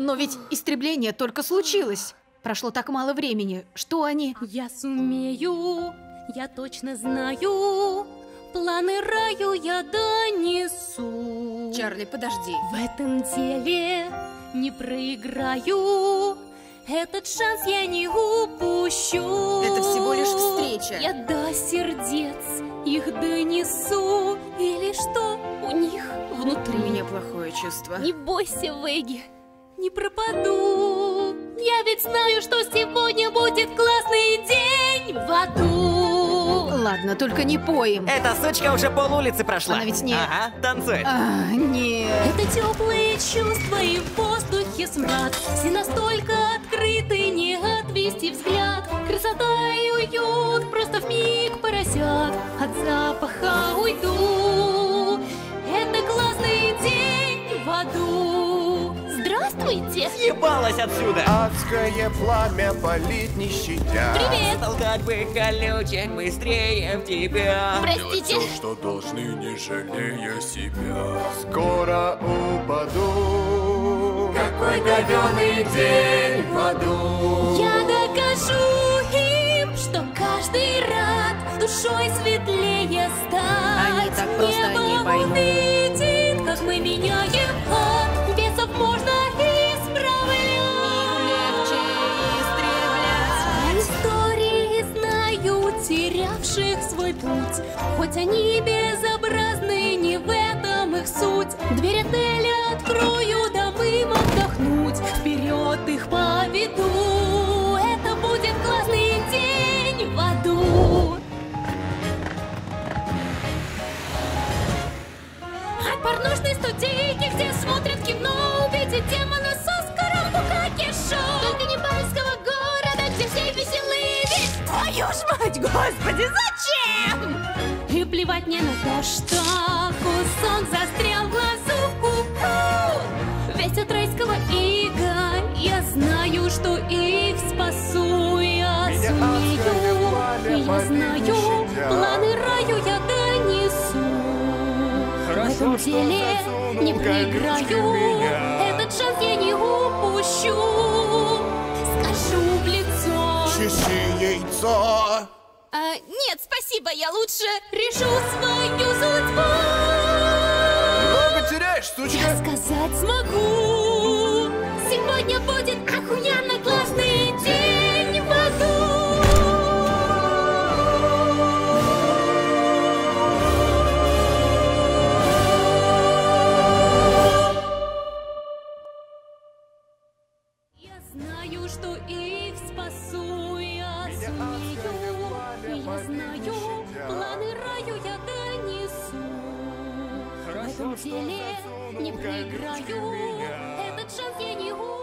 Но ведь истребление только случилось. Прошло так мало времени. Что они? Я сумею, я точно знаю. Планы раю я донесу. Чарли, подожди. В этом деле не проиграю. Этот шанс я не упущу. Это всего лишь встреча. Я до сердец их донесу. Или что у них внутри? У меня плохое чувство. Не бойся, Веги, не пропаду. Я ведь знаю, что сегодня будет классный день в аду. Ладно, только не поем. Эта сучка уже полулицы прошла. Она ведь не... Ага, танцует. Нет. Это теплые чувства и в воздухе смрад. Все настолько открыты, не отвести взгляд. Красота и уют просто вмиг поросят. От запаха уйду. Это классный день в аду. Здравствуйте! Съебалась отсюда! Адское пламя палит, не щадя. Привет! Толкать бы колючек быстрее в тебя. Простите. Все, что должны, не жалея себя. Скоро упаду. Какой говёный день в аду. Я докажу им, что каждый рад душой светлее стать. Они так просто Небо не поймут. увидит, как мы меняем ад. Бесов можно истории знаю терявших свой путь. Хоть они безобразны, не в этом их суть. Дверь отеля открою, дам им отдохнуть. Вперед их поведу. Это будет классный день в аду. От порнушной студийки, где смотрят кино, увидеть демона с Оскаром Букаки-шоу. Только не Пальского города, где все веселы, ведь твою ж мать, господи, зачем? И плевать мне на то, что кусок застрял в глазу. Весь от райского ига, я знаю, что их спасу. Я сумею, я знаю, планы раю я донесу. В этом деле не проиграю. Этот шанс я не упущу. Скажу в лицо. Чеши яйцо. Нет, спасибо, я лучше решу свою судьбу. Много теряешь, Я сучка. сказать смогу. Сегодня будет охуенно классный день в аду. Я знаю, что их спасу, я сумею. Я знаю, планы раю я донесу. В этом деле не проиграю. Этот шанс я не